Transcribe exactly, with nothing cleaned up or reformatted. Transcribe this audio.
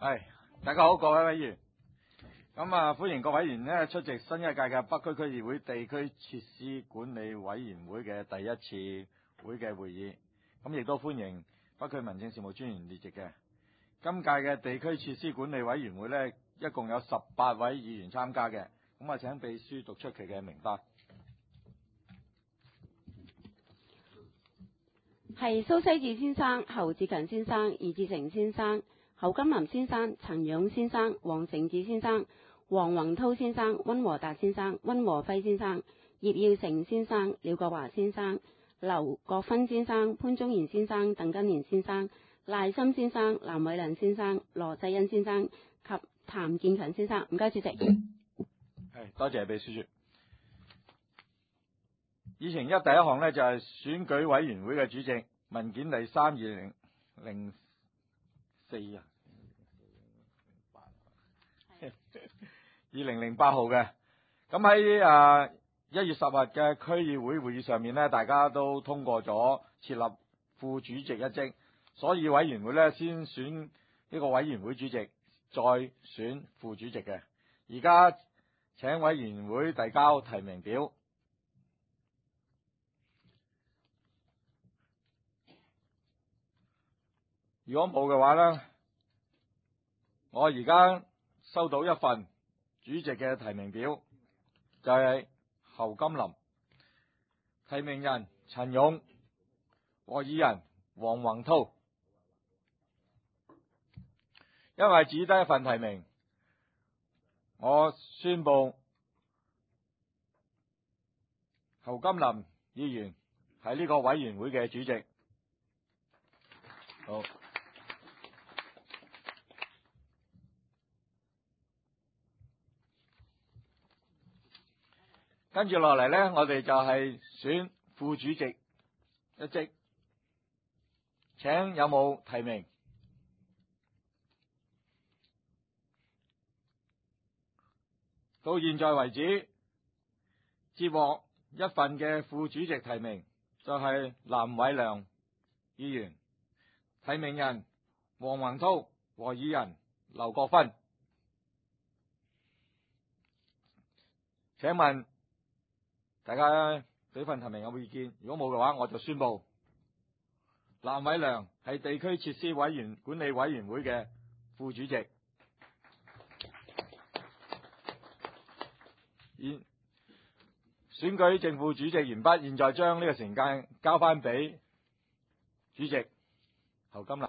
係，大家好，各位委員。咁啊，歡迎各位委員呢出席新一屆嘅北區區議會地區設施管理委員會嘅第一次會嘅會議。咁亦都歡迎北區民政事務專員列席嘅。今屆嘅地區設施管理委員會呢，一共有十八位議員參加嘅。咁啊，請秘書讀出佢嘅名單。 係蘇西智先生、侯志強先生、易志成先生、侯金林先生、陳勇先生、黃成智先生、黃宏濤先生、溫和達先生、溫和輝先生、葉耀成先生、廖國華先生、劉國芬先生、潘宗賢先生、鄧根年先生、賴森先生、藍偉良先生、羅世恩先生及譚建強先生。唔該，主席。係， 多謝秘書處。議程一第一項呢，就係選舉委員會嘅主席，文件第三二零零四啊，二零零八號嘅。咁喺啊一月十日嘅區議會會議上面呢，大家都通過咗設立副主席一職，所以委員會呢先選呢個委員會主席，再選副主席嘅。而家請委員會遞交提名表。如果冇嘅話呢，我而家收到一份主席嘅提名表，就係侯金林，提名人陳勇，和議人黃宏濤。因為只得一份提名，我宣布侯金林議員係呢個委員會嘅主席。好。跟住落嚟呢，我哋就係選副主席一職，請有冇提名？到現在為止，接獲一份嘅副主席提名，就係藍偉良議員，提名人黃宏濤和議人劉國芬。請問大家對份提名有冇意見？如果冇嘅話，我就宣布藍偉良係地區設施委員管理委員會嘅副主席。現選舉正副主席完畢，現在將呢個時間交翻俾主席侯金林。